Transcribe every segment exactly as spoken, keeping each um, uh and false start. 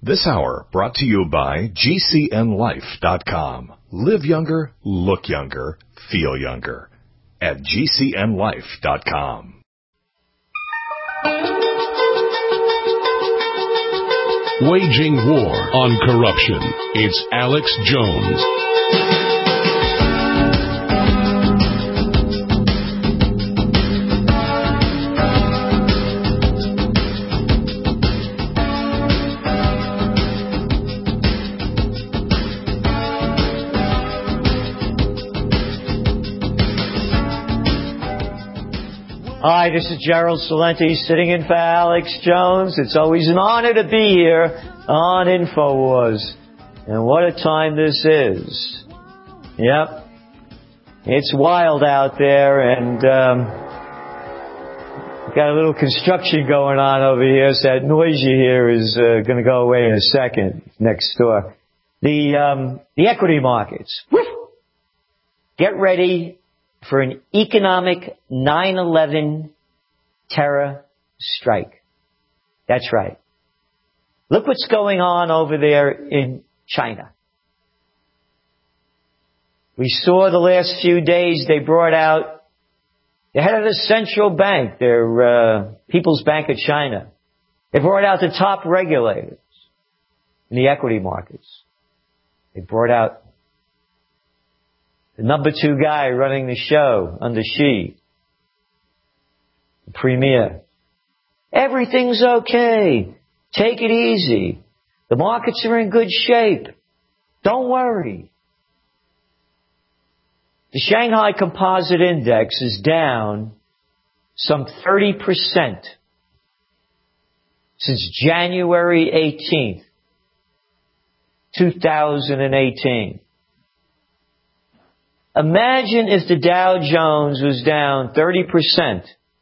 This hour brought to you by G C N Life dot com. Live younger, look younger, feel younger at G C N Life dot com. Waging war on corruption. It's Alex Jones. Hi, this is Gerald Celente sitting in for Alex Jones. It's always an honor to be here on InfoWars. And what a time this is. Yep. It's wild out there, and um, got a little construction going on over here, so that noise you hear is uh, going to go away in a second next door. The, um, the equity markets. Woo! Get ready for an economic nine eleven terror strike. That's right. Look what's going on over there in China. We saw the last few days they brought out the head of the central bank, their uh, People's Bank of China. They brought out the top regulators in the equity markets. They brought out the number two guy running the show under Xi, the premier. Everything's okay. Take it easy. The markets are in good shape. Don't worry. The Shanghai Composite Index is down some thirty percent since January eighteenth, two thousand eighteen. Imagine if the Dow Jones was down thirty percent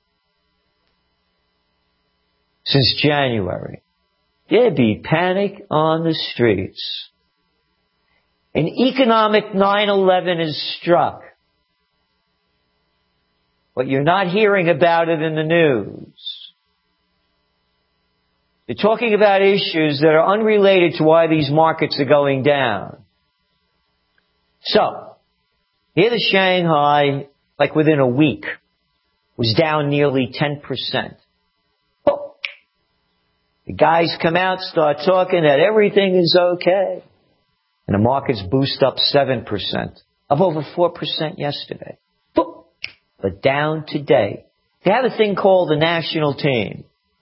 since January. There'd be panic on the streets. An economic nine eleven is struck. But you're not hearing about it in the news. They're talking about issues that are unrelated to why these markets are going down. So, here the Shanghai, like within a week, was down nearly ten percent. Oh. The guys come out, start talking that everything is okay. And the markets boost up seven percent, up over four percent yesterday. Oh. But down today. They have a thing called the national team.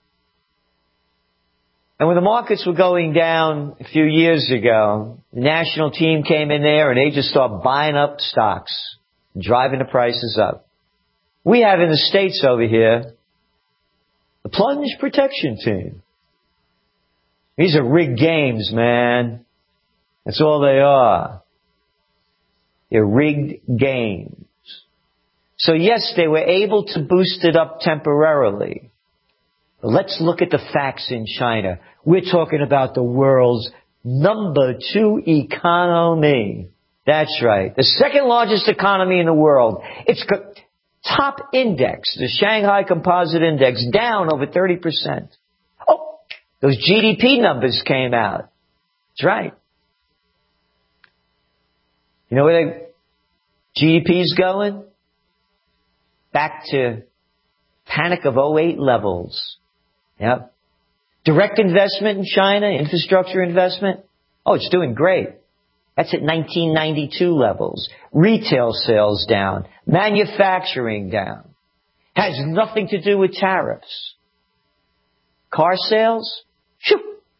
And when the markets were going down a few years ago, the national team came in there and they just started buying up stocks and driving the prices up. We have in the States over here the plunge protection team. These are rigged games, man. That's all they are. They're rigged games. So yes, they were able to boost it up temporarily. Let's look at the facts in China. We're talking about the world's number two economy. That's right. The second largest economy in the world. Its top index, the Shanghai Composite Index, down over thirty percent. Oh, those G D P numbers came out. That's right. You know where the G D P's going? Back to panic of oh eight levels. Yep. Direct investment in China, infrastructure investment, oh, it's doing great. That's at nineteen ninety-two levels. Retail sales down. Manufacturing down. Has nothing to do with tariffs. Car sales, shoo.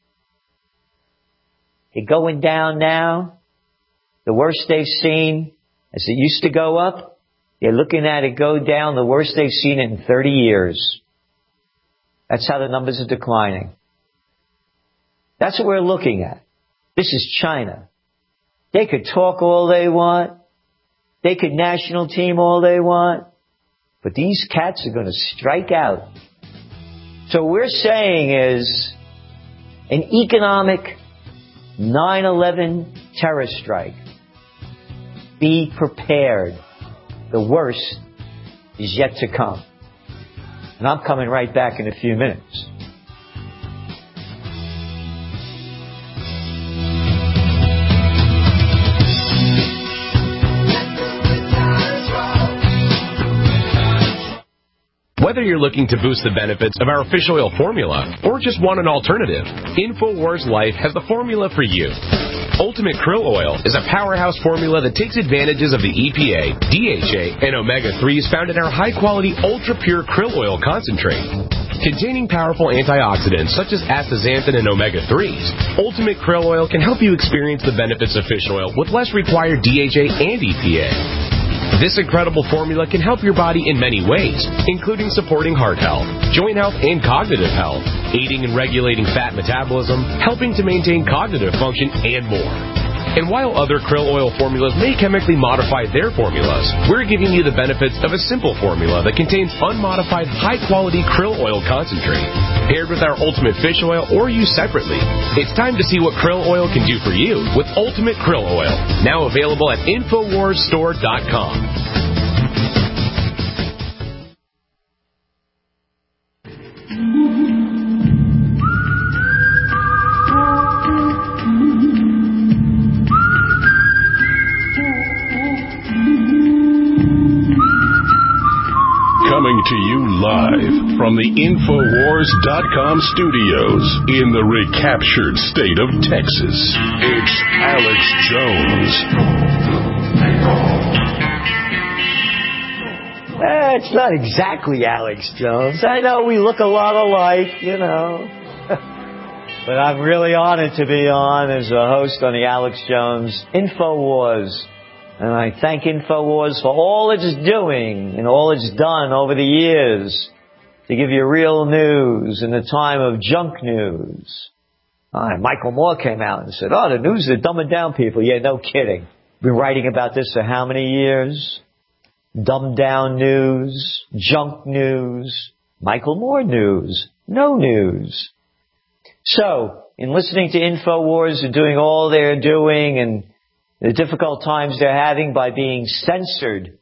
They're going down now. The worst they've seen, as it used to go up, they're looking at it go down, the worst they've seen it in thirty years. That's how the numbers are declining. That's what we're looking at. This is China. They could talk all they want. They could national team all they want. But these cats are going to strike out. So what we're saying is an economic nine eleven terror strike. Be prepared. The worst is yet to come. And I'm coming right back in a few minutes. Whether you're looking to boost the benefits of our fish oil formula or just want an alternative, InfoWars Life has the formula for you. Ultimate Krill Oil is a powerhouse formula that takes advantages of the E P A, D H A, and omega threes found in our high-quality, ultra-pure krill oil concentrate. Containing powerful antioxidants such as astaxanthin and omega threes, Ultimate Krill Oil can help you experience the benefits of fish oil with less required D H A and E P A. This incredible formula can help your body in many ways, including supporting heart health, joint health, and cognitive health, aiding in regulating fat metabolism, helping to maintain cognitive function, and more. And while other krill oil formulas may chemically modify their formulas, we're giving you the benefits of a simple formula that contains unmodified, high-quality krill oil concentrate, paired with our Ultimate Fish Oil or used separately. It's time to see what krill oil can do for you with Ultimate Krill Oil, now available at Infowars Store dot com. Coming to you live from the Infowars dot com studios in the recaptured state of Texas, it's Alex Jones. Eh, it's not exactly Alex Jones. I know we look a lot alike, you know. But I'm really honored to be on as a host on the Alex Jones InfoWars. And I thank InfoWars for all it's doing and all it's done over the years to give you real news in the time of junk news. Uh, Michael Moore came out and said, oh, the news is dumbing down people. Yeah, no kidding. Been writing about this for how many years? Dumbed down news, junk news, Michael Moore news, no news. So, in listening to InfoWars and doing all they're doing and the difficult times they're having by being censored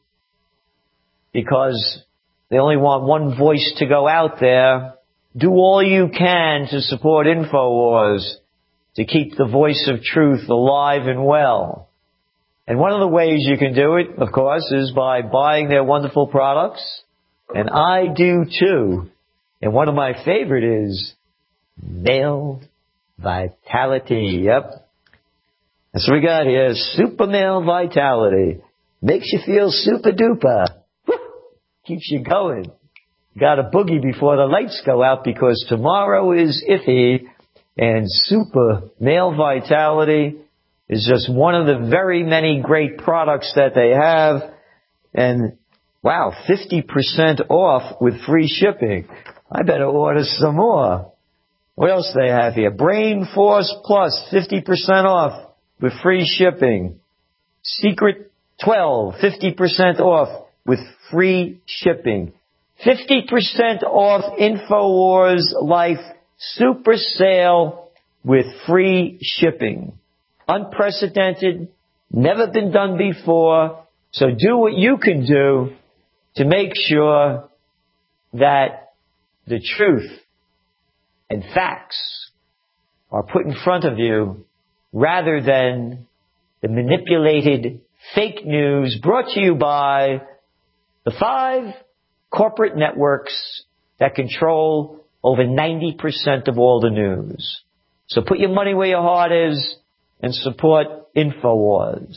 because they only want one voice to go out there, do all you can to support InfoWars to keep the voice of truth alive and well. And one of the ways you can do it, of course, is by buying their wonderful products. And I do too. And one of my favorite is Male Vitality. Yep. That's what we got here. Super Male Vitality. Makes you feel super duper. Woo! Keeps you going. Got a boogie before the lights go out because tomorrow is iffy. And Super Male Vitality is just one of the very many great products that they have. And wow, fifty percent off with free shipping. I better order some more. What else do they have here? Brain Force Plus, fifty percent off with free shipping. Secret twelve, fifty percent off with free shipping. fifty percent off InfoWars Life Super Sale with free shipping. Unprecedented, never been done before. So do what you can do to make sure that the truth and facts are put in front of you rather than the manipulated fake news brought to you by the five corporate networks that control over ninety percent of all the news. So put your money where your heart is and support InfoWars.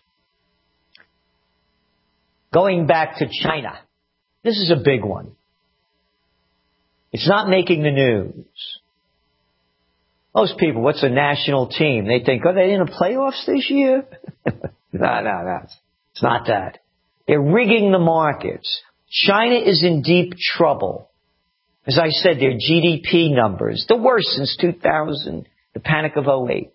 Going back to China. This is a big one. It's not making the news. Most people, what's a national team? They think, are they in the playoffs this year? no, no, no. It's not that. They're rigging the markets. China is in deep trouble. As I said, their G D P numbers, the worst since two thousand, the panic of oh eight.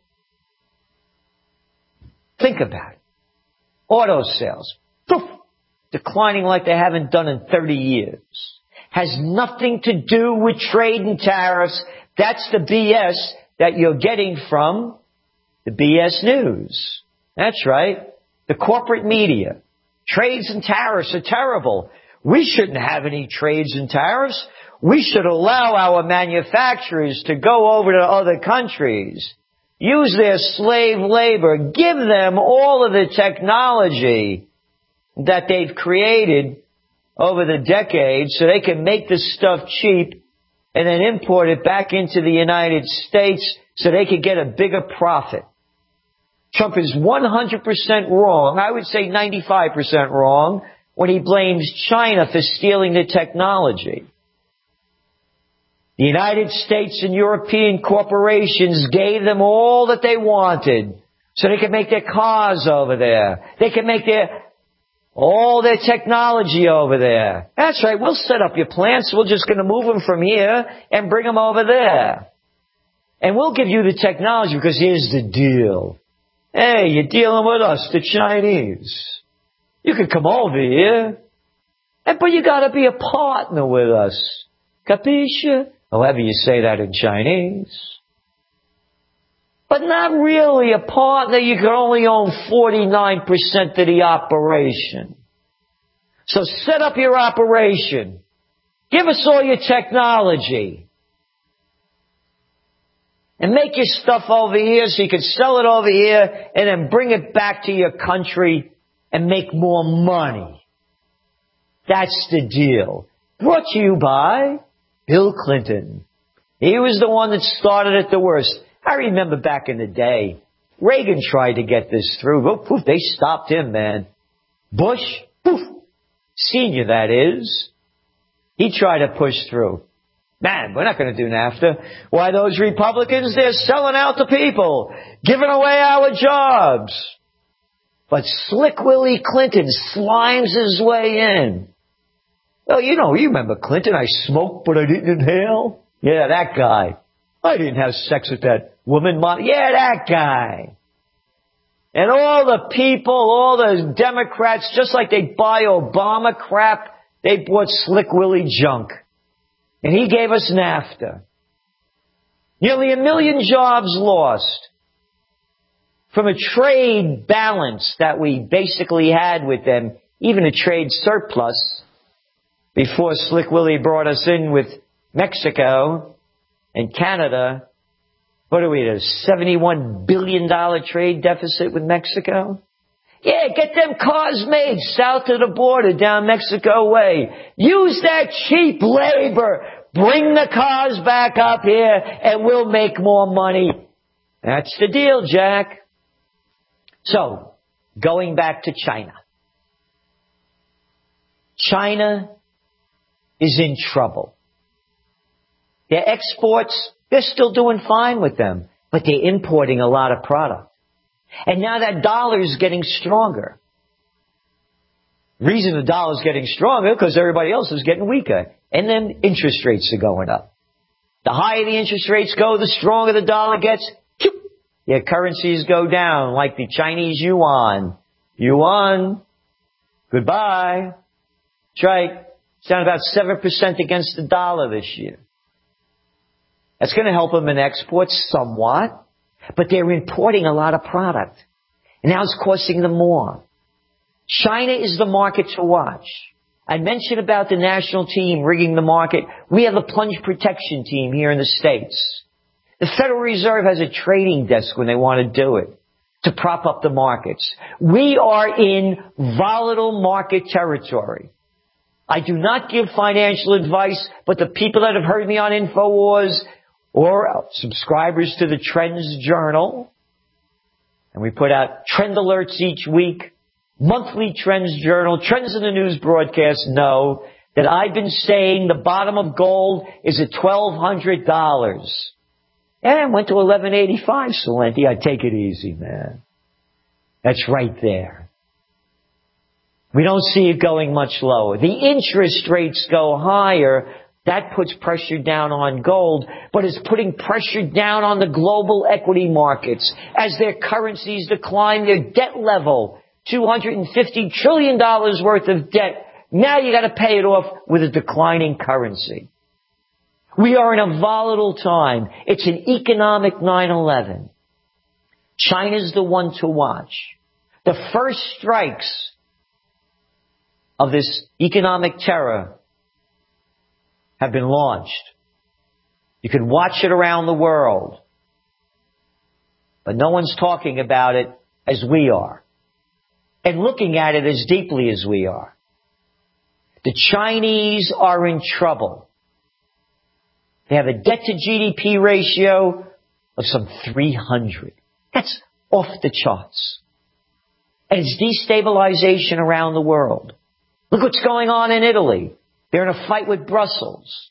Think about it. Auto sales, poof, declining like they haven't done in thirty years. Has nothing to do with trade and tariffs. That's the B S that you're getting from the B S News. That's right. The corporate media. Trades and tariffs are terrible. We shouldn't have any trades and tariffs. We should allow our manufacturers to go over to other countries, use their slave labor, give them all of the technology that they've created over the decades so they can make this stuff cheap and then import it back into the United States so they could get a bigger profit. Trump is one hundred percent wrong, I would say ninety-five percent wrong, when he blames China for stealing the technology. The United States and European corporations gave them all that they wanted so they could make their cars over there. They could make their all their technology over there. That's right, we'll set up your plants. We're just going to move them from here and bring them over there. And we'll give you the technology because here's the deal. Hey, you're dealing with us, the Chinese. You can come over here, but you got to be a partner with us. Capisce? However you say that in Chinese. But not really a partner. You can only own forty-nine percent of the operation. So set up your operation. Give us all your technology. And make your stuff over here so you can sell it over here and then bring it back to your country and make more money. That's the deal. Brought to you by Bill Clinton. He was the one that started it the worst. I remember back in the day, Reagan tried to get this through. Oh, poof, they stopped him, man. Bush, poof, senior that is, he tried to push through. Man, we're not going to do NAFTA. Why, those Republicans, they're selling out the people, giving away our jobs. But Slick Willie Clinton slimes his way in. Well, you know, you remember Clinton. I smoked, but I didn't inhale. Yeah, that guy. I didn't have sex with that woman. Mom. Yeah, that guy. And all the people, all the Democrats, just like they buy Obama crap, they bought Slick Willie junk. And he gave us NAFTA. Nearly a million jobs lost from a trade balance that we basically had with them, even a trade surplus, before Slick Willie brought us in with Mexico and Canada. What are we at, a seventy-one billion dollars trade deficit with Mexico? Yeah, get them cars made south of the border down Mexico way. Use that cheap labor. Bring the cars back up here and we'll make more money. That's the deal, Jack. So, going back to China. China is in trouble. Their exports, they're still doing fine with them, but they're importing a lot of product. And now that dollar is getting stronger. Reason the dollar is getting stronger because everybody else is getting weaker. And then interest rates are going up. The higher the interest rates go, the stronger the dollar gets. Their currencies go down, like the Chinese yuan. Yuan, goodbye. That's right. It's down about seven percent against the dollar this year. That's going to help them in exports somewhat. But they're importing a lot of product. And now it's costing them more. China is the market to watch. I mentioned about the national team rigging the market. We have a plunge protection team here in the States. The Federal Reserve has a trading desk when they want to do it, to prop up the markets. We are in volatile market territory. I do not give financial advice, but the people that have heard me on InfoWars or subscribers to the Trends Journal, and we put out trend alerts each week, monthly Trends Journal, Trends in the News broadcast, know that I've been saying the bottom of gold is at twelve hundred dollars. And it went to eleven eighty-five, Salenti. I take it easy, man. That's right there. We don't see it going much lower. The interest rates go higher. That puts pressure down on gold, but it's putting pressure down on the global equity markets as their currencies decline, their debt level, two hundred fifty trillion dollars worth of debt. Now you got to pay it off with a declining currency. We are in a volatile time. It's an economic nine eleven. China's the one to watch. The first strikes of this economic terror have been launched. You can watch it around the world. But no one's talking about it as we are. And looking at it as deeply as we are. The Chinese are in trouble. They have a debt-to-G D P ratio of some three hundred. That's off the charts. And it's destabilization around the world. Look what's going on in Italy. They're in a fight with Brussels.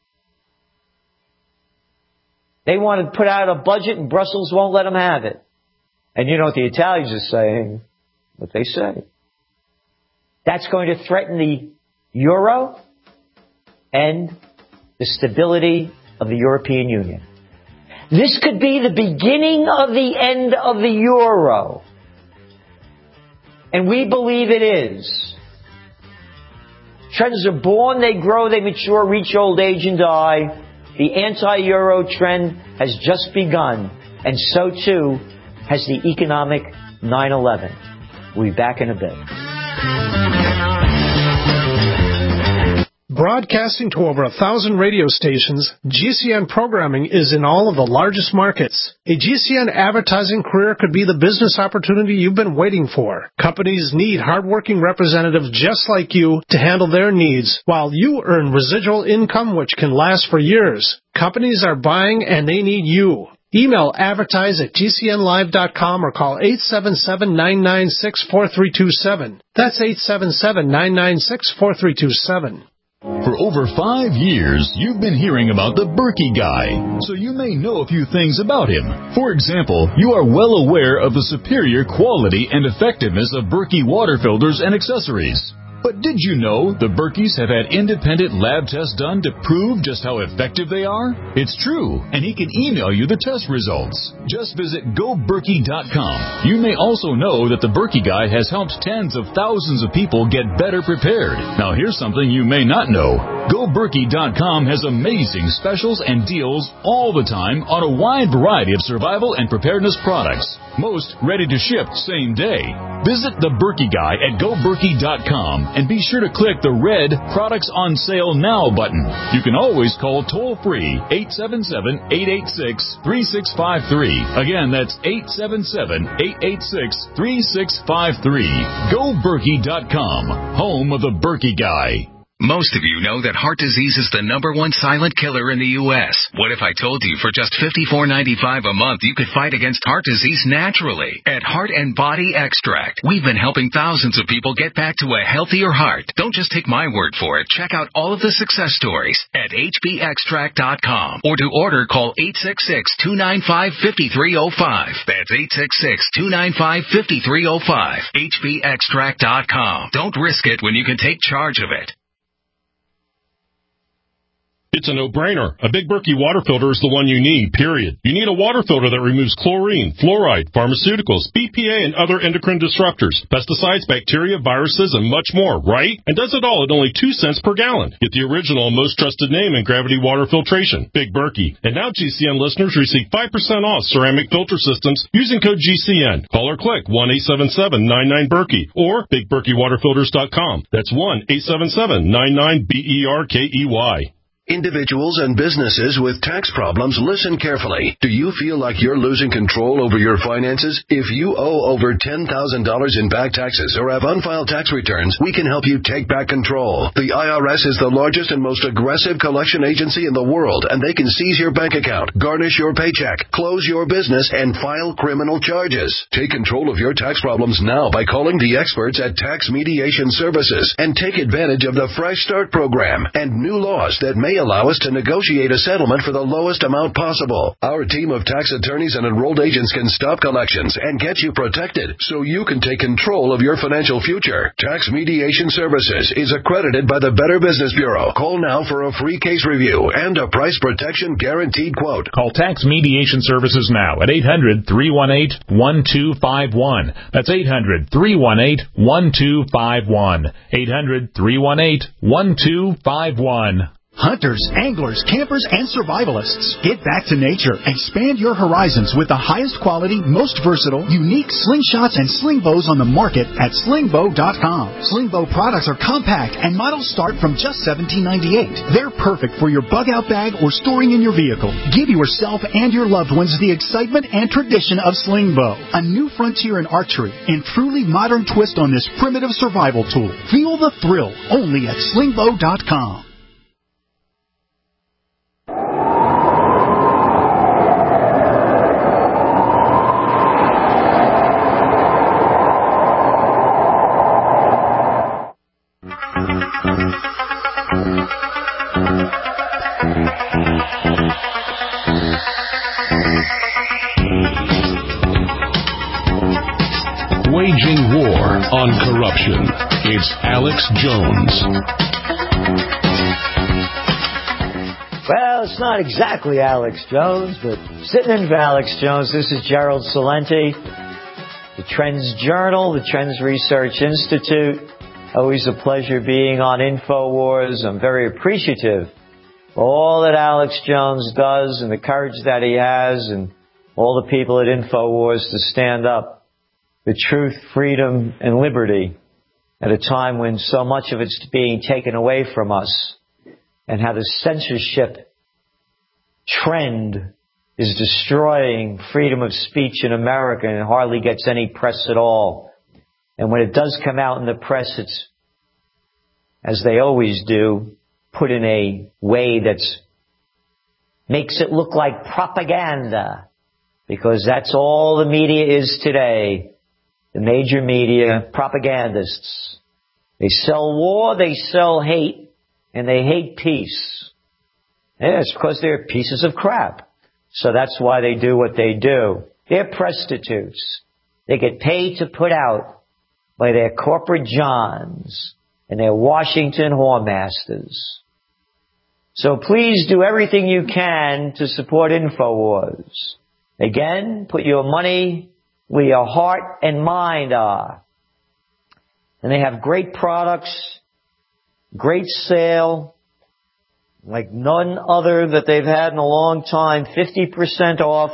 They want to put out a budget and Brussels won't let them have it. And you know what the Italians are saying? What they say. That's going to threaten the euro and the stability of the European Union. This could be the beginning of the end of the euro. And we believe it is. Trends are born, they grow, they mature, reach old age and die. The anti-euro trend has just begun, and so too has the economic nine eleven. We'll be back in a bit. Broadcasting to over a thousand radio stations, G C N programming is in all of the largest markets. A G C N advertising career could be the business opportunity you've been waiting for. Companies need hardworking representatives just like you to handle their needs, while you earn residual income which can last for years. Companies are buying and they need you. Email advertise at G C N live dot com or call eight seven seven, nine nine six, four three two seven. That's eight seven seven, nine nine six, four three two seven. For over five years, you've been hearing about the Berkey Guy, so you may know a few things about him. For example, you are well aware of the superior quality and effectiveness of Berkey water filters and accessories. But did you know the Berkeys have had independent lab tests done to prove just how effective they are? It's true, and he can email you the test results. Just visit go berkey dot com. You may also know that the Berkey Guy has helped tens of thousands of people get better prepared. Now here's something you may not know. go berkey dot com has amazing specials and deals all the time on a wide variety of survival and preparedness products. Most ready to ship same day. Visit the Berkey Guy at go berkey dot com and be sure to click the red Products on Sale Now button. You can always call toll-free eight seven seven, eight eight six, three six five three. Again, that's eight seven seven, eight eight six, three six five three. go berkey dot com, home of the Berkey Guy. Most of you know that heart disease is the number one silent killer in the U S What if I told you for just fifty-four ninety-five a month you could fight against heart disease naturally? At Heart and Body Extract, we've been helping thousands of people get back to a healthier heart. Don't just take my word for it. Check out all of the success stories at H B extract dot com, or to order, call eight six six, two nine five, five three zero five. That's eight six six, two nine five, five three zero five. H B extract dot com. Don't risk it when you can take charge of it. It's a no-brainer. A Big Berkey water filter is the one you need, period. You need a water filter that removes chlorine, fluoride, pharmaceuticals, B P A, and other endocrine disruptors, pesticides, bacteria, viruses, and much more, right? And does it all at only two cents per gallon. Get the original and most trusted name in gravity water filtration, Big Berkey. And now G C N listeners receive five percent off ceramic filter systems using code G C N. Call or click one eight seven seven, nine nine, Berkey or big berkey water filters dot com. That's one eight seven seven, nine nine, B E R K E Y. Individuals and businesses with tax problems, listen carefully. Do you feel like you're losing control over your finances? If you owe over ten thousand dollars in back taxes or have unfiled tax returns, we can help you take back control. The I R S is the largest and most aggressive collection agency in the world, and they can seize your bank account, garnish your paycheck, close your business, and file criminal charges. Take control of your tax problems now by calling the experts at Tax Mediation Services and take advantage of the Fresh Start program and new laws that may allow us to negotiate a settlement for the lowest amount possible. Our team of tax attorneys and enrolled agents can stop collections and get you protected so you can take control of your financial future. Tax Mediation Services is accredited by the Better Business Bureau. Call now for a free case review and a price protection guaranteed quote. Call Tax Mediation Services now at eight hundred, three one eight, one two five one. That's eight hundred, three one eight, one two five one. eight hundred, three one eight, one two five one. Hunters, anglers, campers, and survivalists, get back to nature. Expand your horizons with the highest quality, most versatile, unique slingshots and sling bows on the market at sling bow dot com. Sling bow products are compact and models start from just seventeen ninety-eight. They're perfect for your bug out bag or storing in your vehicle. Give yourself and your loved ones the excitement and tradition of sling bow, a new frontier in archery and truly modern twist on this primitive survival tool. Feel the thrill only at sling bow dot com. Waging war on corruption. It's Alex Jones. Well, it's not exactly Alex Jones, but sitting in for Alex Jones, this is Gerald Celente, the Trends Journal, the Trends Research Institute. Always a pleasure being on InfoWars. I'm very appreciative of all that Alex Jones does and the courage that he has and all the people at InfoWars to stand up for truth, freedom, and liberty at a time when so much of it's being taken away from us, and how the censorship trend is destroying freedom of speech in America and it hardly gets any press at all. And when it does come out in the press, it's, as they always do, put in a way that makes it look like propaganda, because that's all the media is today. The major media, propagandists. They sell war, they sell hate, and they hate peace. Yeah, it's because they're pieces of crap. So that's why they do what they do. They're prostitutes. They get paid to put out by their corporate Johns and their Washington whoremasters. So please do everything you can to support InfoWars. Again, put your money where your heart and mind are. And they have great products, great sale, like none other that they've had in a long time, fifty percent off.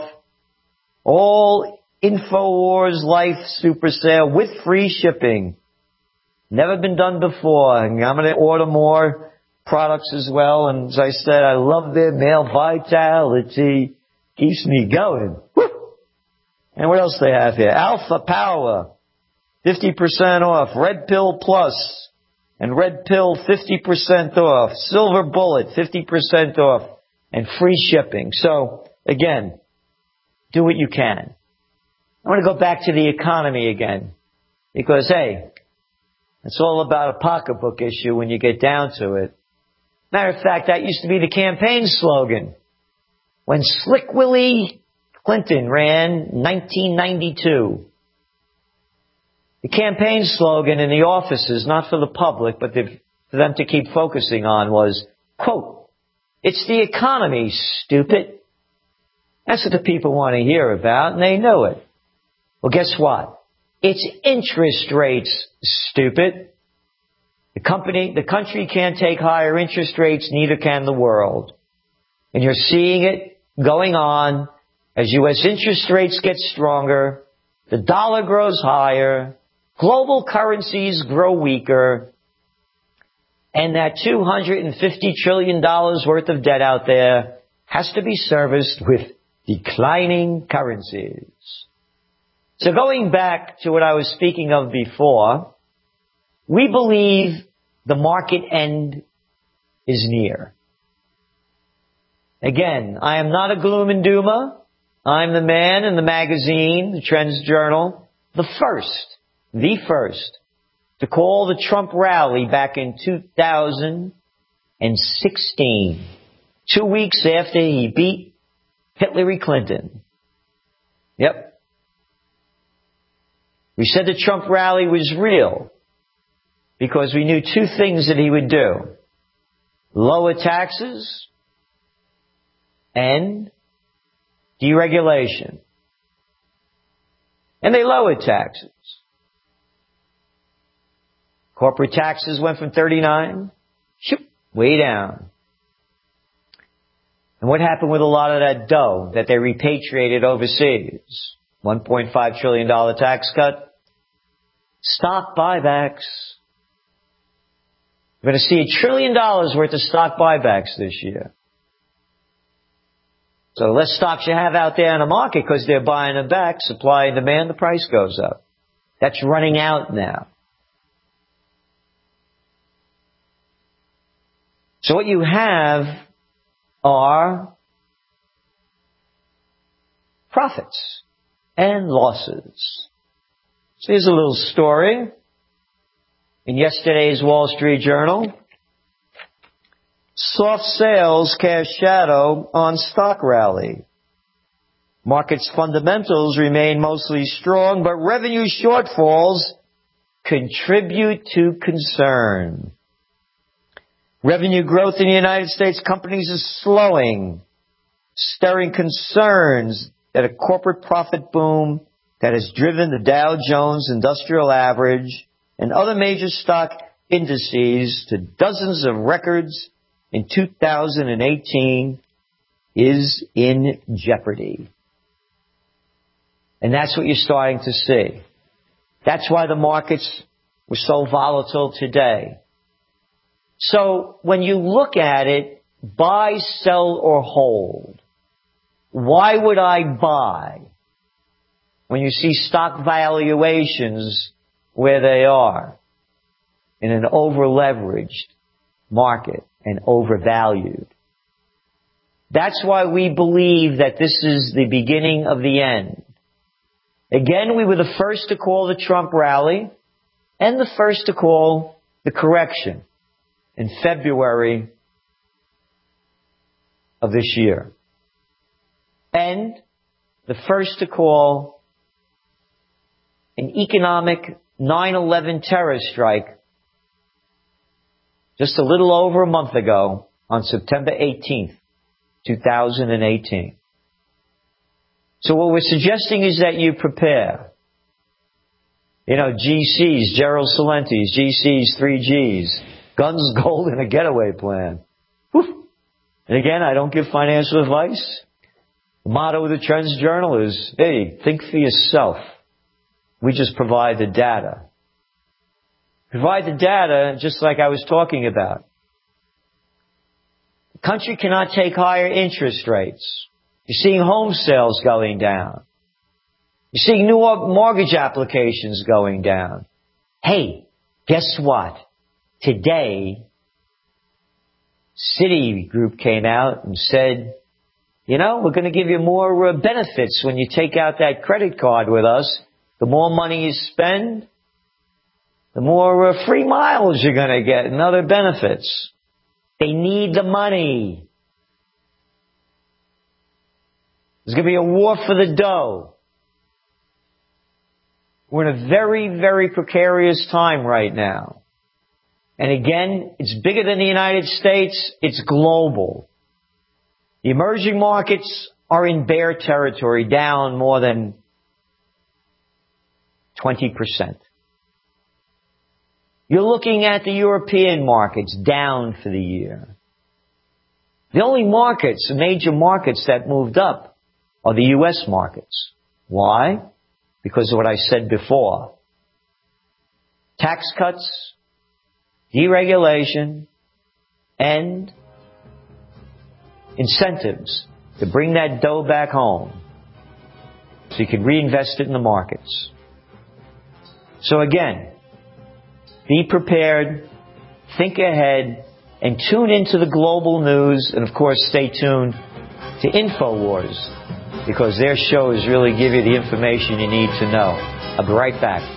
All InfoWars Life Super Sale with free shipping. Never been done before. And I'm going to order more products as well. And as I said, I love their male vitality. Keeps me going. Woo! And what else they have here? Alpha Power, fifty percent off. Red Pill Plus and Red Pill, fifty percent off. Silver Bullet, fifty percent off. And free shipping. So, again, do what you can. I want to go back to the economy again. Because, hey, it's all about a pocketbook issue when you get down to it. Matter of fact, that used to be the campaign slogan. When Slick Willie Clinton ran nineteen ninety-two. The campaign slogan in the offices, not for the public, but for them to keep focusing on was, quote, "It's the economy, stupid." That's what the people want to hear about, and they know it. Well, guess what? It's interest rates, stupid. The company, the country can't take higher interest rates, neither can the world. And you're seeing it going on. As U S interest rates get stronger, the dollar grows higher, global currencies grow weaker, and that two hundred fifty trillion dollars worth of debt out there has to be serviced with declining currencies. So going back to what I was speaking of before, we believe the market end is near. Again, I am not a gloom and doomer. I'm the man in the magazine, the Trends Journal, the first, the first, to call the Trump rally back in two thousand sixteen, two weeks after he beat Hillary Clinton. Yep. We said the Trump rally was real because we knew two things that he would do. Lower taxes and deregulation. And they lowered taxes. Corporate taxes went from thirty-nine, shoop, way down. And what happened with a lot of that dough that they repatriated overseas? one point five trillion dollars tax cut. Stock buybacks. We're going to see a trillion dollars worth of stock buybacks this year. So the less stocks you have out there in the market because they're buying them back, supply and demand, the price goes up. That's running out now. So what you have are profits and losses. So here's a little story in yesterday's Wall Street Journal. Soft sales cast shadow on stock rally. Markets fundamentals remain mostly strong, but revenue shortfalls contribute to concern. Revenue growth in the United States companies is slowing, stirring concerns that a corporate profit boom that has driven the Dow Jones Industrial Average and other major stock indices to dozens of records in two thousand eighteen is in jeopardy. And that's what you're starting to see. That's why the markets were so volatile today. So when you look at it, buy, sell, or hold, why would I buy when you see stock valuations where they are in an over-leveraged market and overvalued? That's why we believe that this is the beginning of the end. Again, we were the first to call the Trump rally and the first to call the correction in February of this year. And the first to call an economic nine eleven terror strike just a little over a month ago on September eighteenth, two thousand eighteen. So what we're suggesting is that you prepare. You know, G Cs, Gerald Celentes, G Cs, three Gs, guns, gold, and a getaway plan. Whew. And again, I don't give financial advice. The motto of the Trends Journal is, hey, think for yourself. We just provide the data. Provide the data just like I was talking about. The country cannot take higher interest rates. You're seeing home sales going down. You're seeing new mortgage applications going down. Hey, guess what? Today, Citigroup came out and said, you know, we're going to give you more uh, benefits when you take out that credit card with us. The more money you spend, the more uh, free miles you're going to get and other benefits. They need the money. There's going to be a war for the dough. We're in a very, very precarious time right now. And again, it's bigger than the United States. It's global. The emerging markets are in bear territory, down more than twenty percent. You're looking at the European markets down for the year. The only markets, the major markets that moved up are the U S markets. Why? Because of what I said before. Tax cuts, deregulation, and incentives to bring that dough back home so you can reinvest it in the markets. So again, be prepared, think ahead, and tune into the global news. And of course, stay tuned to InfoWars, because their shows really give you the information you need to know. I'll be right back.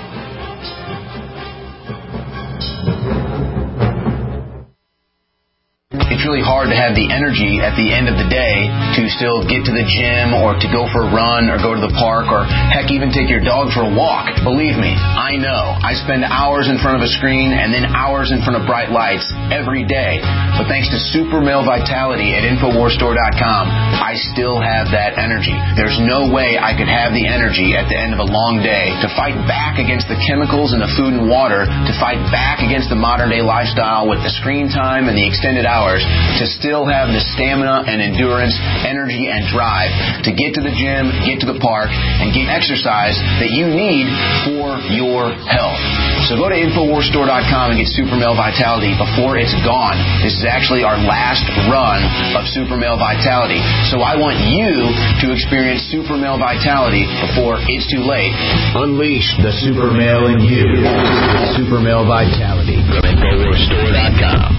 It's really hard to have the energy at the end of the day to still get to the gym or to go for a run or go to the park or, heck, even take your dog for a walk. Believe me, I know. I spend hours in front of a screen and then hours in front of bright lights every day. But thanks to Super Male Vitality at Infowars Store dot com, I still have that energy. There's no way I could have the energy at the end of a long day to fight back against the chemicals in the food and water, to fight back against the modern day lifestyle with the screen time and the extended hours, to still have the stamina and endurance, energy, and drive to get to the gym, get to the park, and get exercise that you need for your health. So go to Infowars Store dot com and get Super Male Vitality before it's gone. This is actually our last run of Super Male Vitality. So I want you to experience Super Male Vitality before it's too late. Unleash the Super Male in you. Super Male Vitality from Infowars Store dot com.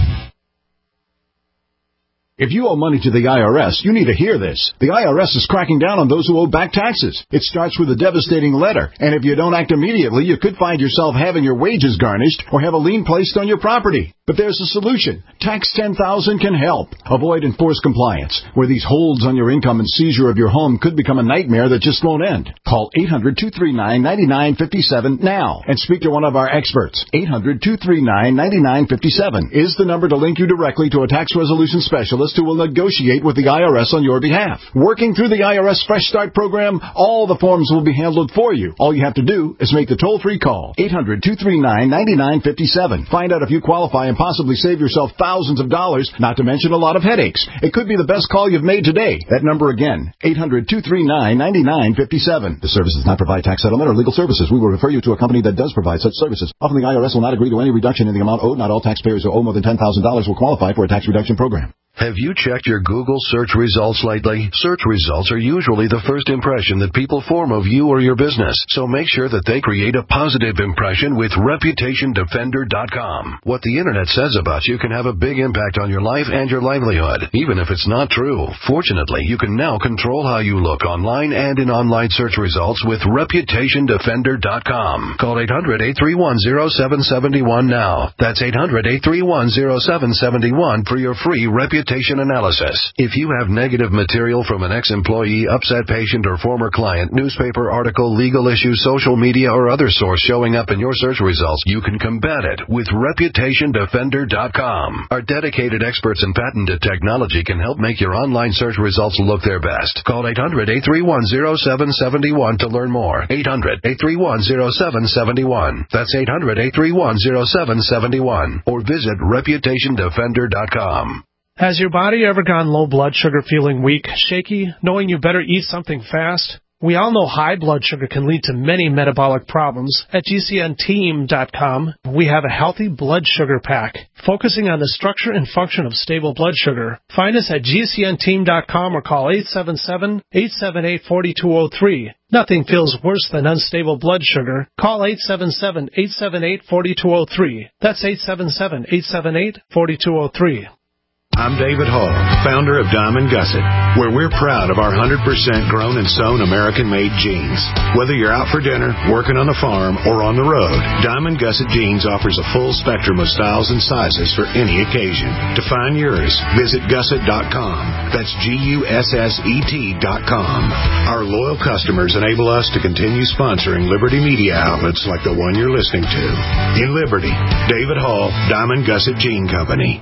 If you owe money to the I R S, you need to hear this. The I R S is cracking down on those who owe back taxes. It starts with a devastating letter, and if you don't act immediately, you could find yourself having your wages garnished or have a lien placed on your property. But there's a solution. Tax ten thousand can help. Avoid enforced compliance, where these holds on your income and seizure of your home could become a nightmare that just won't end. Call eight hundred, two three nine, nine nine five seven now and speak to one of our experts. eight hundred, two three nine, nine nine five seven is the number to link you directly to a tax resolution specialist who will negotiate with the I R S on your behalf. Working through the I R S Fresh Start program, all the forms will be handled for you. All you have to do is make the toll-free call. eight hundred, two three nine, nine nine five seven. Find out if you qualify and possibly save yourself thousands of dollars, not to mention a lot of headaches. It could be the best call you've made today. That number again, eight hundred, two three nine, nine nine five seven. The service does not provide tax settlement or legal services. We will refer you to a company that does provide such services. Often the I R S will not agree to any reduction in the amount owed. Not all taxpayers who owe more than ten thousand dollars will qualify for a tax reduction program. Have you checked your Google search results lately? Search results are usually the first impression that people form of you or your business, so make sure that they create a positive impression with Reputation Defender dot com. What the Internet says about you can have a big impact on your life and your livelihood, even if it's not true. Fortunately, you can now control how you look online and in online search results with Reputation Defender dot com. Call eight hundred, eight three one, zero seven seven one now. That's eight hundred, eight three one, zero seven seven one for your free Reputation analysis. If you have negative material from an ex-employee, upset patient, or former client, newspaper article, legal issue, social media, or other source showing up in your search results, you can combat it with Reputation Defender dot com. Our dedicated experts in patented technology can help make your online search results look their best. Call eight hundred, eight three one, zero seven seven one to learn more. eight hundred, eight three one, zero seven seven one. That's eight hundred, eight three one, zero seven seven one. Or visit Reputation Defender dot com. Has your body ever gone low blood sugar, feeling weak, shaky, knowing you better eat something fast? We all know high blood sugar can lead to many metabolic problems. At G C N team dot com, we have a healthy blood sugar pack, focusing on the structure and function of stable blood sugar. Find us at G C N team dot com or call eight seven seven, eight seven eight, four two zero three. Nothing feels worse than unstable blood sugar. Call eight seven seven, eight seven eight, four two zero three. That's eight seven seven, eight seven eight, four two zero three. I'm David Hall, founder of Diamond Gusset, where we're proud of our one hundred percent grown and sewn American-made jeans. Whether you're out for dinner, working on the farm, or on the road, Diamond Gusset Jeans offers a full spectrum of styles and sizes for any occasion. To find yours, visit gusset dot com. That's G U S S E T dot com. Our loyal customers enable us to continue sponsoring Liberty media outlets like the one you're listening to. In Liberty, David Hall, Diamond Gusset Jean Company.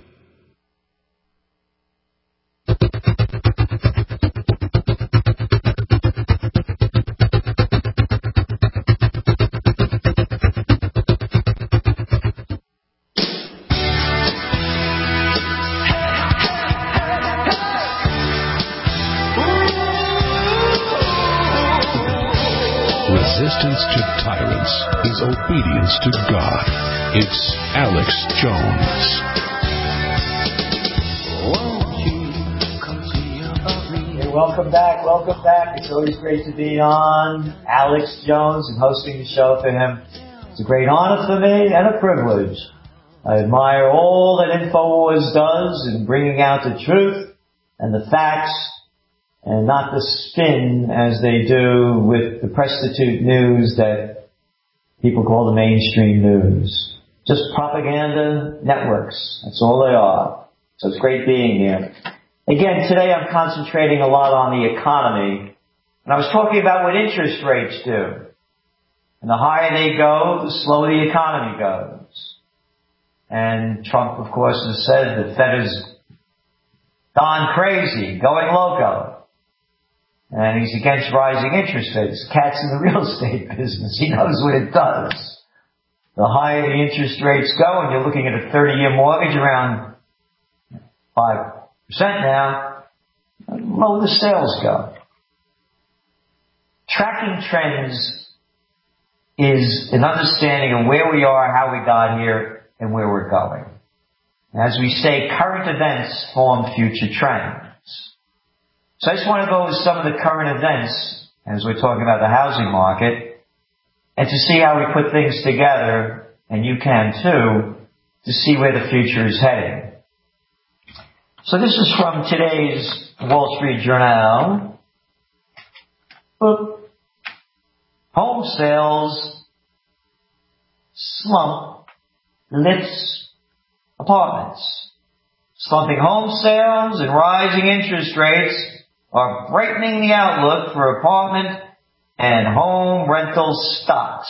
Resistance to tyrants is obedience to God. It's Alex Jones. Hey, welcome back, welcome back. It's always great to be on. Alex Jones and hosting the show for him. It's a great honor for me and a privilege. I admire all that InfoWars does in bringing out the truth and the facts, and not the spin as they do with the prostitute news that people call the mainstream news. Just propaganda networks. That's all they are. So it's great being here. Again, today I'm concentrating a lot on the economy. And I was talking about what interest rates do. And the higher they go, the slower the economy goes. And Trump, of course, has said the Fed is gone crazy, going loco. And he's against rising interest rates. The cat's in the real estate business. He knows what it does. The higher the interest rates go, and you're looking at a thirty-year mortgage around five percent now, low the sales go. Tracking trends is an understanding of where we are, how we got here, and where we're going. As we say, current events form future trends. So I just want to go over some of the current events as we're talking about the housing market and to see how we put things together, and you can too, to see where the future is heading. So this is from today's Wall Street Journal. Boop. Home sales slump lifts apartments. Slumping home sales and rising interest rates are brightening the outlook for apartment and home rental stocks.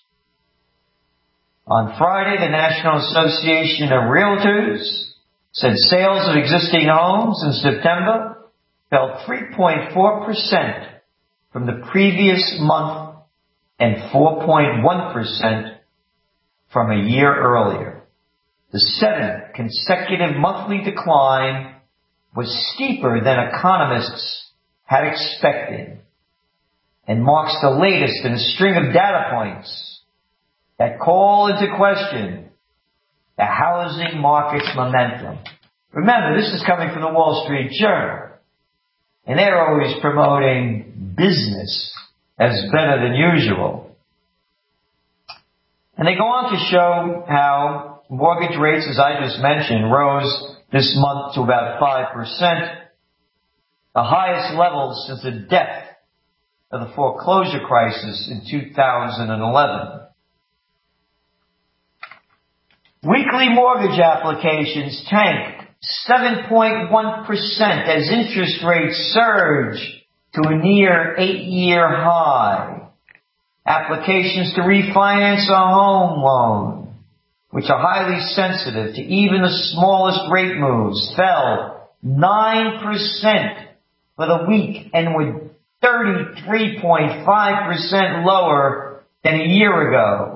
On Friday, the National Association of Realtors said sales of existing homes in September fell three point four percent from the previous month and four point one percent from a year earlier. The seventh consecutive monthly decline was steeper than economists had expected and marks the latest in a string of data points that call into question the housing market's momentum. Remember, this is coming from the Wall Street Journal, and they're always promoting business as better than usual. And they go on to show how mortgage rates, as I just mentioned, rose this month to about five percent, the highest levels since the depth of the foreclosure crisis in two thousand eleven. Weekly mortgage applications tanked seven point one percent as interest rates surged to a near eight-year high. Applications to refinance a home loan, which are highly sensitive to even the smallest rate moves, fell nine percent for the week and were thirty-three point five percent lower than a year ago.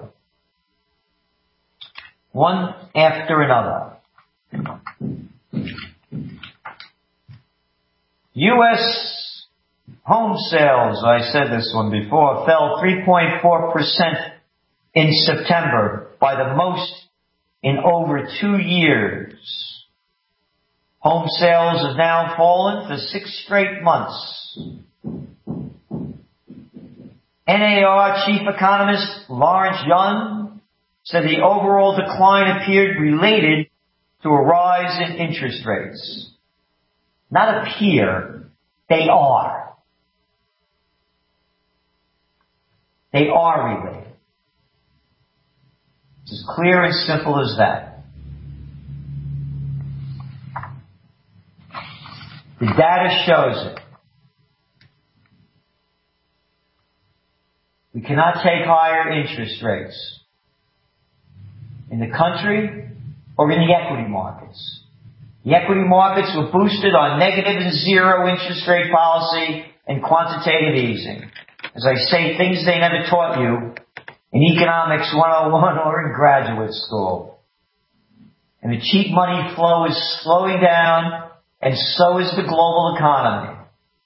One after another. U S home sales, I said this one before, fell three point four percent in September, by the most in over two years. Home sales have now fallen for six straight months. N A R chief economist Lawrence Yun said the overall decline appeared related to a rise in interest rates. Not appear, they are. They are related. It's as clear and simple as that. The data shows it. We cannot take higher interest rates in the country or in the equity markets. The equity markets were boosted on negative and zero interest rate policy and quantitative easing. As I say, things they never taught you in Economics one oh one or in graduate school. And the cheap money flow is slowing down, and so is the global economy.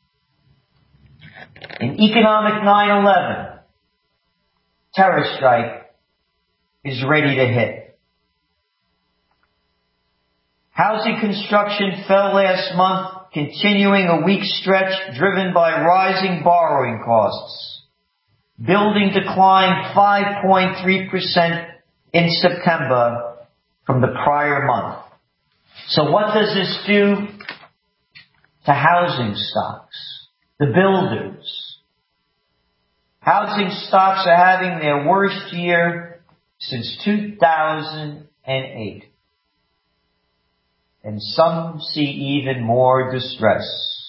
In economic nine eleven, terror strike is ready to hit. Housing construction fell last month, continuing a weak stretch driven by rising borrowing costs. Building declined five point three percent in September from the prior month. So what does this do to housing stocks? The builders. Housing stocks are having their worst year since two thousand eight. And some see even more distress.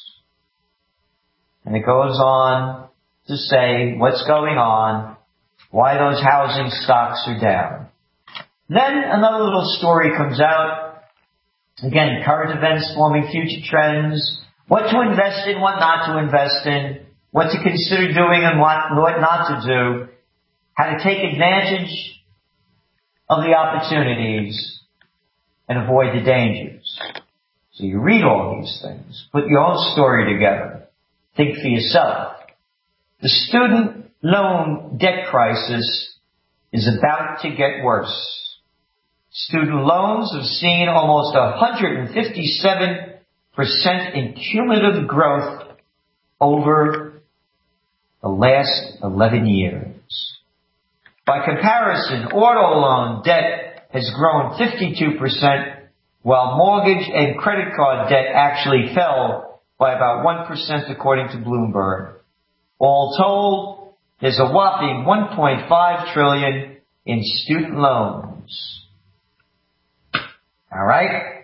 And it goes on to say what's going on, why those housing stocks are down. Then another little story comes out. Again, current events forming future trends, what to invest in, what not to invest in, what to consider doing and what, what not to do, how to take advantage of the opportunities and avoid the dangers. So you read all these things. Put your own story together. Think for yourself. The student loan debt crisis is about to get worse. Student loans have seen almost one hundred fifty-seven percent in cumulative growth over the last eleven years. By comparison, auto loan debt has grown fifty-two percent, while mortgage and credit card debt actually fell by about one percent according to Bloomberg. All told, there's a whopping one point five trillion dollars in student loans. All right?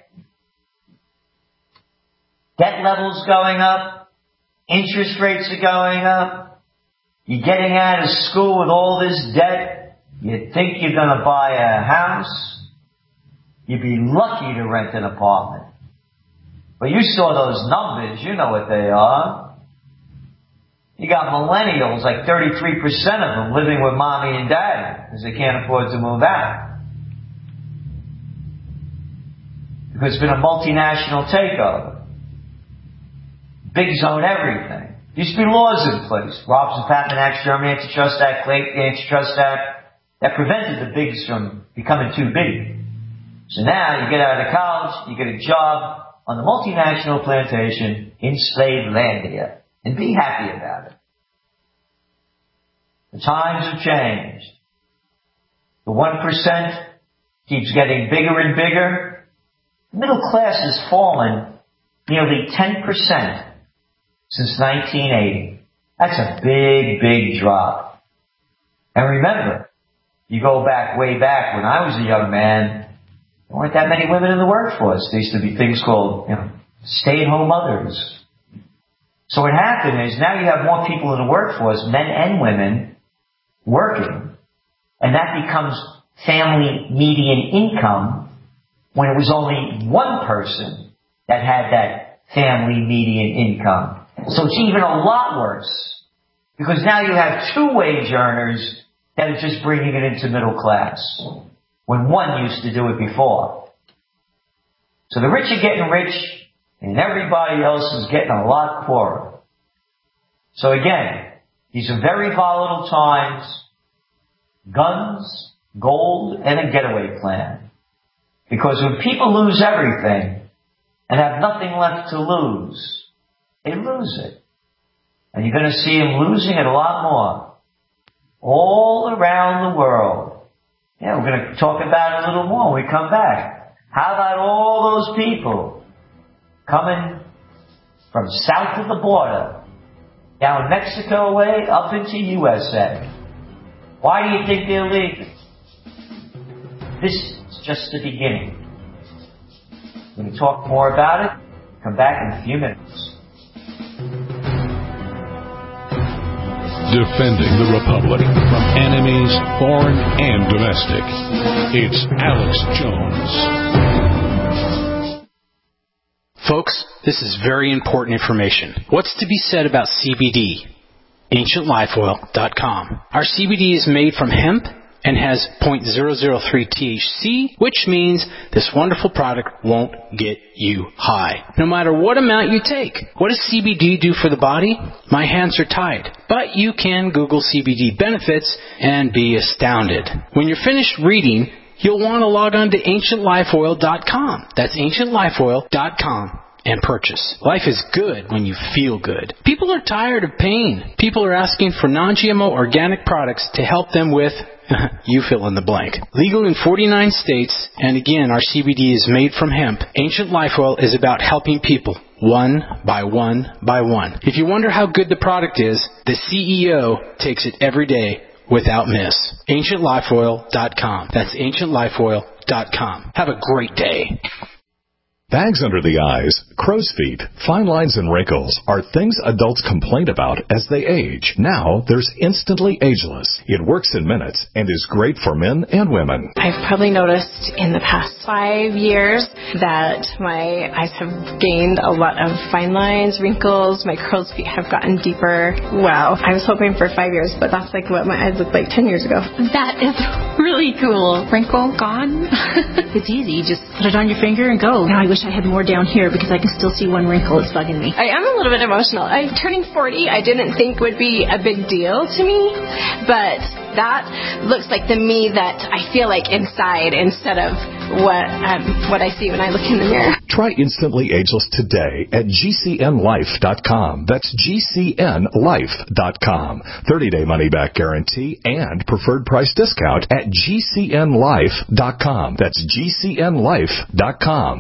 Debt levels going up. Interest rates are going up. You're getting out of school with all this debt. You think you're going to buy a house. You'd be lucky to rent an apartment. But you saw those numbers. You know what they are. You got millennials, like thirty-three percent of them, living with mommy and daddy because they can't afford to move out. Because it's been a multinational takeover. Bigs own everything. There used to be laws in place. Robson-Patman Act, German Antitrust Act, Clayton Antitrust Act, that prevented the bigs from becoming too big. So now you get out of college, you get a job on the multinational plantation in Slavelandia. And be happy about it. The times have changed. The one percent keeps getting bigger and bigger. The middle class has fallen nearly ten percent since nineteen eighty. That's a big, big drop. And remember, you go back, way back when I was a young man, there weren't that many women in the workforce. There used to be things called, you know, stay-at-home mothers. So what happened is now you have more people in the workforce, men and women, working, and that becomes family median income when it was only one person that had that family median income. So it's even a lot worse because now you have two wage earners that are just bringing it into middle class when one used to do it before. So the rich are getting rich, and everybody else is getting a lot poorer. So again, these are very volatile times. Guns, gold, and a getaway plan. Because when people lose everything and have nothing left to lose, they lose it. And you're going to see them losing it a lot more. All around the world. Yeah, we're going to talk about it a little more when we come back. How about all those people coming from south of the border, down Mexico way, up into U S A? Why do you think they're leaving? This is just the beginning. We're going to talk more about it. Come back in a few minutes. Defending the Republic from enemies, foreign and domestic. It's Alex Jones. Folks, this is very important information. What's to be said about C B D? ancient life oil dot com. Our C B D is made from hemp and has zero point zero zero three T H C, which means this wonderful product won't get you high, no matter what amount you take. What does C B D do for the body? My hands are tied. But you can Google C B D benefits and be astounded. When you're finished reading, you'll want to log on to ancient life oil dot com. That's ancient life oil dot com. And purchase. Life is good when you feel good. People are tired of pain. People are asking for non-G M O organic products to help them with, you fill in the blank. Legal in forty-nine states, and again, our C B D is made from hemp. Ancient Life Oil is about helping people, one by one by one. If you wonder how good the product is, the C E O takes it every day without miss. ancient life oil dot com. That's ancient life oil dot com. Have a great day. Bags under the eyes, crow's feet, fine lines and wrinkles are things adults complain about as they age. Now, there's Instantly Ageless. It works in minutes and is great for men and women. I've probably noticed in the past five years that my eyes have gained a lot of fine lines, wrinkles, my crow's feet have gotten deeper. Wow. I was hoping for five years, but that's like what my eyes looked like ten years ago. That is really cool. Wrinkle gone. It's easy. You just put it on your finger and go. Now I wish wish I had more down here because I can still see one wrinkle. It's bugging me. I am a little bit emotional. I'm turning forty. I didn't think would be a big deal to me, but that looks like the me that I feel like inside instead of what um, what I see when I look in the mirror. Try Instantly Ageless today at G C N life dot com. That's G C N life dot com. thirty-day money-back guarantee and preferred price discount at G C N life dot com. That's G C N life dot com.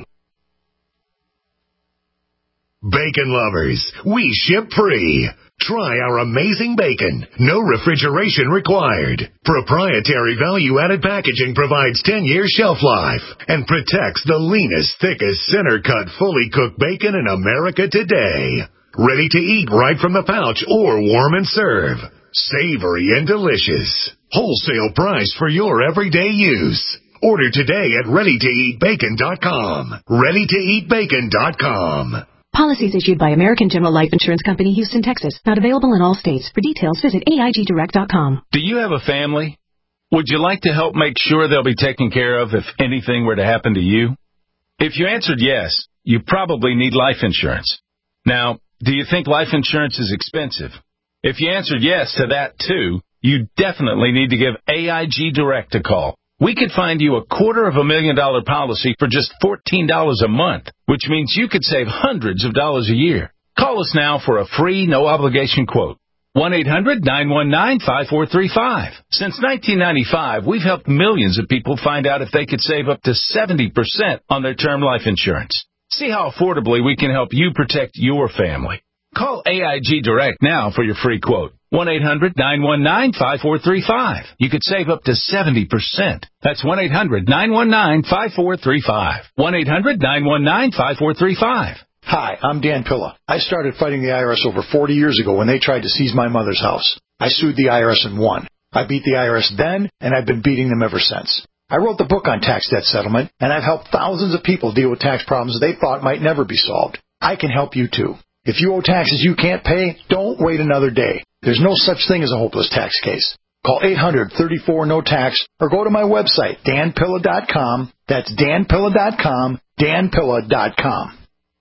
Bacon lovers, we ship free. Try our amazing bacon. No refrigeration required. Proprietary value-added packaging provides ten-year shelf life and protects the leanest, thickest, center-cut, fully cooked bacon in America today. Ready to eat right from the pouch or warm and serve. Savory and delicious. Wholesale price for your everyday use. Order today at ready to eat bacon dot com. ready to eat bacon dot com. Policies issued by American General Life Insurance Company, Houston, Texas. Not available in all states. For details, visit A I G direct dot com. Do you have a family? Would you like to help make sure they'll be taken care of if anything were to happen to you? If you answered yes, you probably need life insurance. Now, do you think life insurance is expensive? If you answered yes to that too, you definitely need to give A I G Direct a call. We could find you a quarter of a million dollar policy for just fourteen dollars a month, which means you could save hundreds of dollars a year. Call us now for a free, no-obligation quote. one eight hundred nine one nine five four three five. Since nineteen ninety-five, we've helped millions of people find out if they could save up to seventy percent on their term life insurance. See how affordably we can help you protect your family. Call A I G Direct now for your free quote. one eight hundred nine one nine five four three five. You could save up to seventy percent. That's one eight hundred nine one nine five four three five. one eight hundred nine one nine five four three five. Hi, I'm Dan Pilla. I started fighting the I R S over forty years ago when they tried to seize my mother's house. I sued the I R S and won. I beat the I R S then, and I've been beating them ever since. I wrote the book on tax debt settlement, and I've helped thousands of people deal with tax problems they thought might never be solved. I can help you too. If you owe taxes you can't pay, don't wait another day. There's no such thing as a hopeless tax case. Call eight hundred thirty-four no tax or go to my website, dan pilla dot com. That's dan pilla dot com, dan pilla dot com.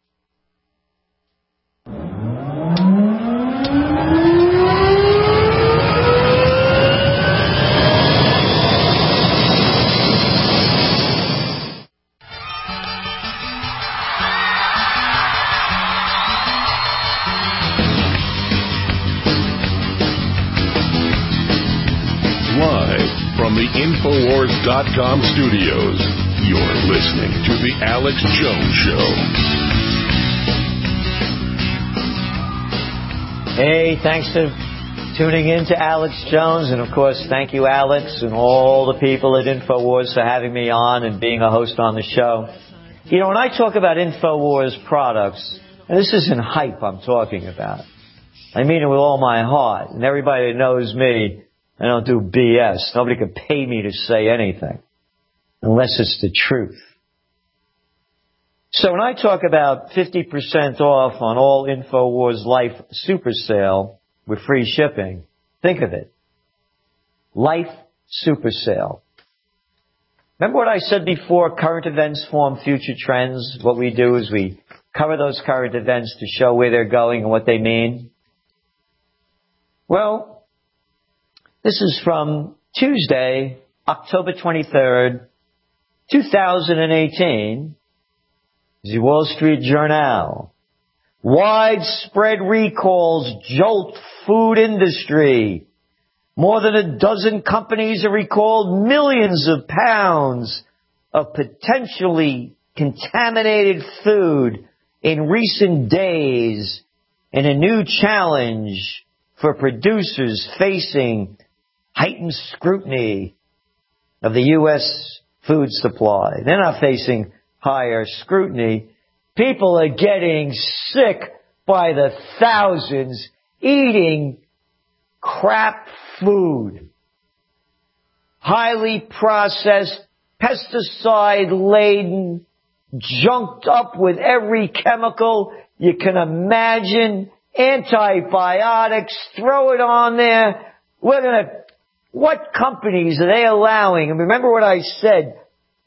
Live from the Infowars dot com studios, you're listening to The Alex Jones Show. Hey, thanks for tuning in to Alex Jones. And, of course, thank you, Alex, and all the people at InfoWars for having me on and being a host on the show. You know, when I talk about InfoWars products, and this isn't hype I'm talking about, I mean it with all my heart. And everybody that knows me, I don't do B S. Nobody can pay me to say anything unless it's the truth. So when I talk about fifty percent off on all InfoWars Life Super Sale with free shipping, think of it. Life Super Sale. Remember what I said before, current events form future trends? What we do is we cover those current events to show where they're going and what they mean. Well, this is from Tuesday, October twenty-third, two thousand eighteen. The Wall Street Journal. Widespread recalls jolt food industry. More than a dozen companies have recalled millions of pounds of potentially contaminated food in recent days in a new challenge for producers facing heightened scrutiny of the U S food supply. They're not facing higher scrutiny. People are getting sick by the thousands eating crap food. Highly processed, pesticide-laden, junked up with every chemical you can imagine, antibiotics, throw it on there. We're gonna, what companies are they allowing? And remember what I said,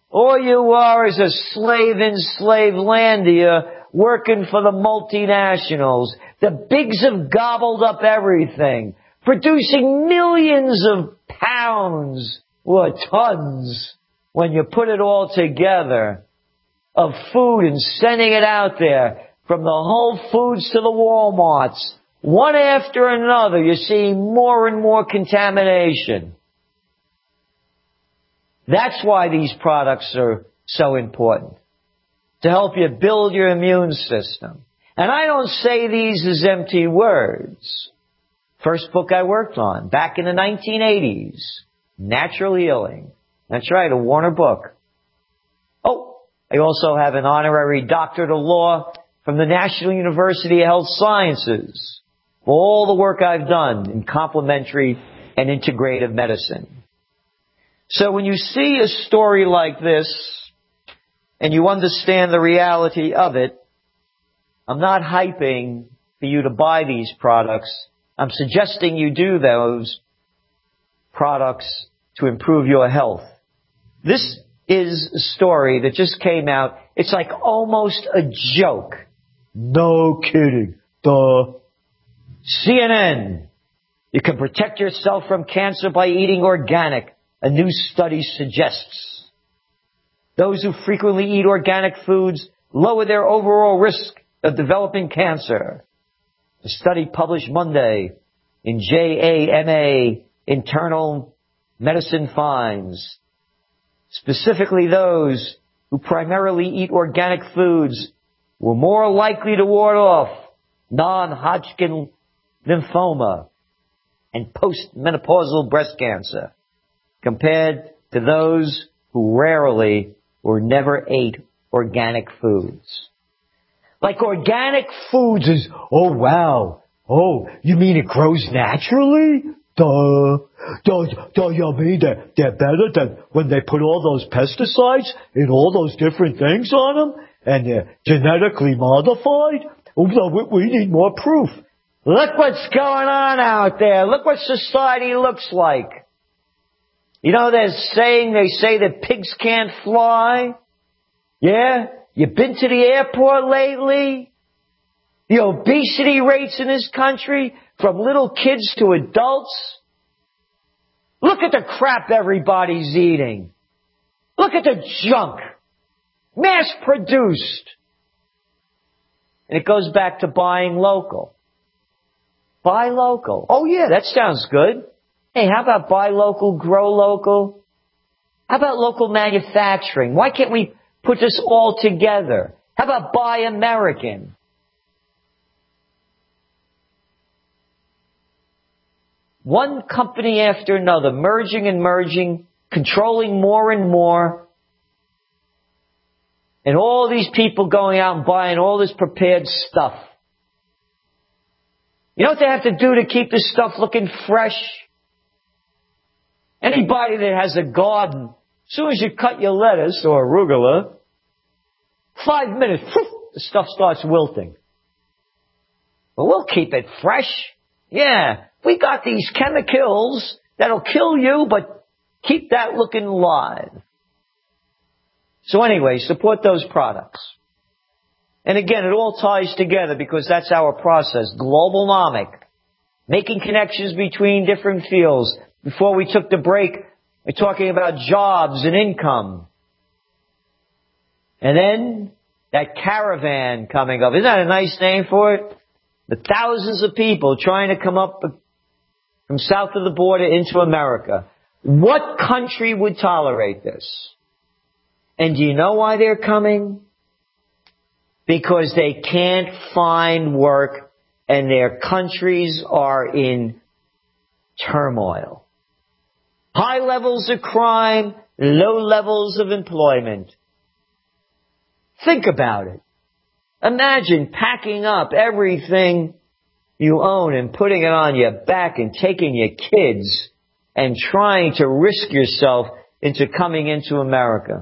All you are is a slave in Slavelandia working for the multinationals. The bigs have gobbled up everything, producing millions of pounds or tons when you put it all together of food and sending it out there from the Whole Foods to the Walmarts. One after another, you're seeing more and more contamination. That's why these products are so important, to help you build your immune system. And I don't say these as empty words. First book I worked on, back in the nineteen eighties, Natural Healing. That's right, a Warner book. Oh, I also have an honorary doctorate of law from the National University of Health Sciences for all the work I've done in complementary and integrative medicine. So when you see a story like this and you understand the reality of it, I'm not hyping for you to buy these products. I'm suggesting you do those products to improve your health. This is a story that just came out. It's like almost a joke. No kidding. Duh. C N N. You can protect yourself from cancer by eating organic, a new study suggests. Those who frequently eat organic foods lower their overall risk of developing cancer. A study published Monday in J A M A Internal Medicine finds, specifically those who primarily eat organic foods were more likely to ward off non-Hodgkin lymphoma and postmenopausal breast cancer compared to those who rarely or never ate organic foods. Like organic foods is, oh wow, oh, you mean it grows naturally? Duh. Duh, duh, you mean that they're better than when they put all those pesticides and all those different things on them and they're genetically modified? Oh, no, we need more proof. Look what's going on out there. Look what society looks like. You know, they're saying, they say that pigs can't fly. Yeah? You been to the airport lately? The obesity rates in this country, from little kids to adults. Look at the crap everybody's eating. Look at the junk. Mass produced. And it goes back to buying local. Buy local. Oh yeah, that sounds good. Hey, how about buy local, grow local? How about local manufacturing? Why can't we put this all together? How about buy American? One company after another, merging and merging, controlling more and more. And all these people going out and buying all this prepared stuff. You know what they have to do to keep this stuff looking fresh? Anybody that has a garden, as soon as you cut your lettuce or arugula, five minutes, whew, the stuff starts wilting. But we'll keep it fresh. Yeah, we got these chemicals that'll kill you, but keep that looking live. So anyway, support those products. And again, it all ties together because that's our process. Globalnomic. Making connections between different fields. Before we took the break, we're talking about jobs and income. And then that caravan coming up. Isn't that a nice name for it? The thousands of people trying to come up from south of the border into America. What country would tolerate this? And do you know why they're coming? Because they can't find work and their countries are in turmoil. High levels of crime, low levels of employment. Think about it. Imagine packing up everything you own and putting it on your back and taking your kids and trying to risk yourself into coming into America.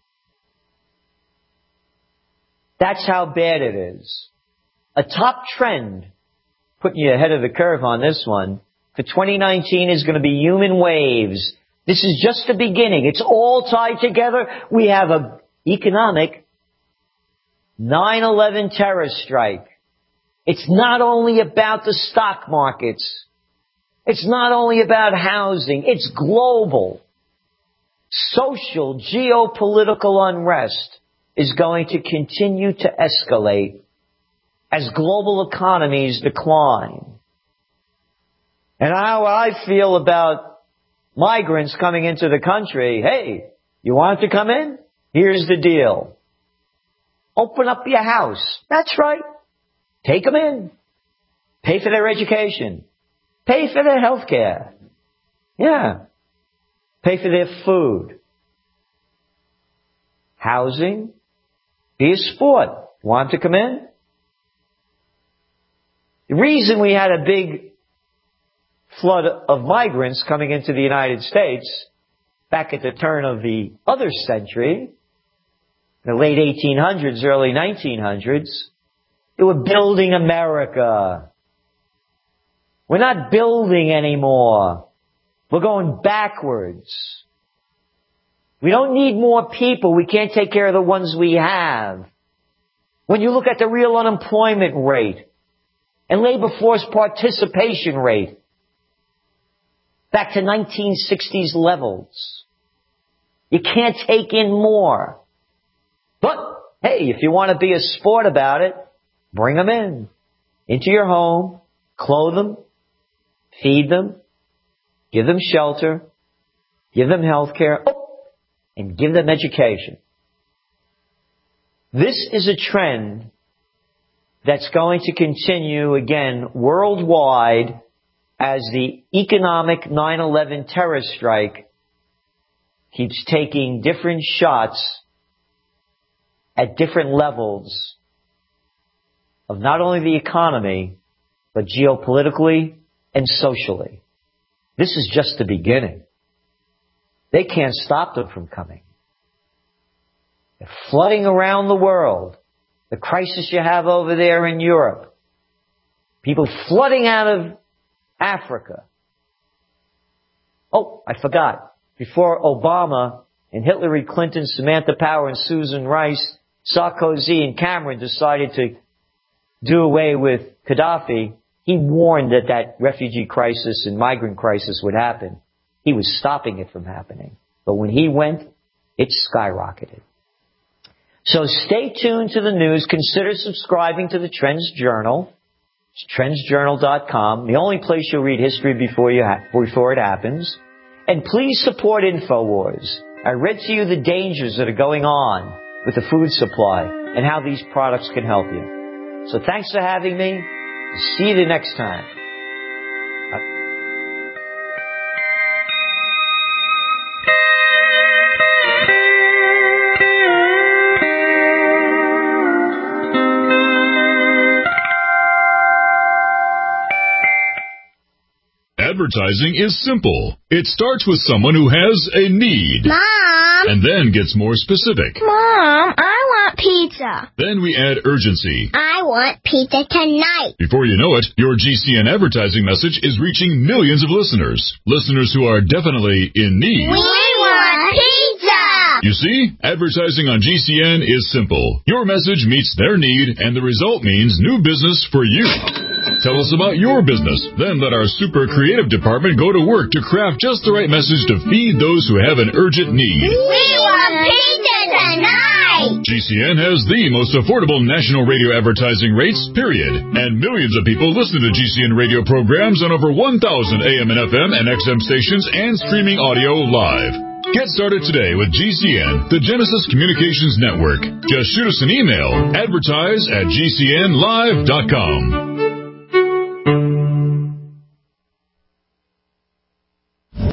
That's how bad it is. A top trend, putting you ahead of the curve on this one, for twenty nineteen is going to be human waves. This is just the beginning. It's all tied together. We have an economic nine eleven terror strike. It's not only about the stock markets. It's not only about housing. It's global. Social, geopolitical unrest is going to continue to escalate as global economies decline. And how I feel about migrants coming into the country, hey, you want to come in? Here's the deal. Open up your house. That's right. Take them in. Pay for their education. Pay for their health care. Yeah. Pay for their food. Housing. Be a sport. Want to come in? The reason we had a big flood of migrants coming into the United States back at the turn of the other century, the late eighteen hundreds, early nineteen hundreds, they were building America. We're not building anymore. We're going backwards. We don't need more people. We can't take care of the ones we have. When you look at the real unemployment rate and labor force participation rate, back to nineteen sixties levels. You can't take in more. But, hey, if you want to be a sport about it, bring them in. Into your home, clothe them, feed them, give them shelter, give them health care, oh, and give them education. This is a trend that's going to continue, again, worldwide as the economic nine eleven terror strike keeps taking different shots at different levels of not only the economy, but geopolitically and socially. This is just the beginning. They can't stop them from coming. They're flooding around the world. The crisis you have over there in Europe. People flooding out of Africa. Oh, I forgot. Before Obama and Hillary Clinton, Samantha Power and Susan Rice, Sarkozy and Cameron decided to do away with Gaddafi, he warned that that refugee crisis and migrant crisis would happen. He was stopping it from happening. But when he went, it skyrocketed. So stay tuned to the news. Consider subscribing to the Trends Journal. It's trends journal dot com, the only place you'll read history before you ha- before it happens. And please support InfoWars. I read to you the dangers that are going on with the food supply and how these products can help you. So thanks for having me. See you the next time. Advertising is simple. It starts with someone who has a need. Mom! And then gets more specific. Mom, I want pizza. Then we add urgency. I want pizza tonight. Before you know it, your G C N advertising message is reaching millions of listeners. Listeners who are definitely in need. We want pizza! You see, advertising on G C N is simple. Your message meets their need, and the result means new business for you. Tell us about your business. Then let our super creative department go to work to craft just the right message to feed those who have an urgent need. We want pizza tonight! G C N has the most affordable national radio advertising rates, period. And millions of people listen to G C N radio programs on over one thousand A M and F M and X M stations and streaming audio live. Get started today with G C N, the Genesis Communications Network. Just shoot us an email, advertise at G C N live dot com.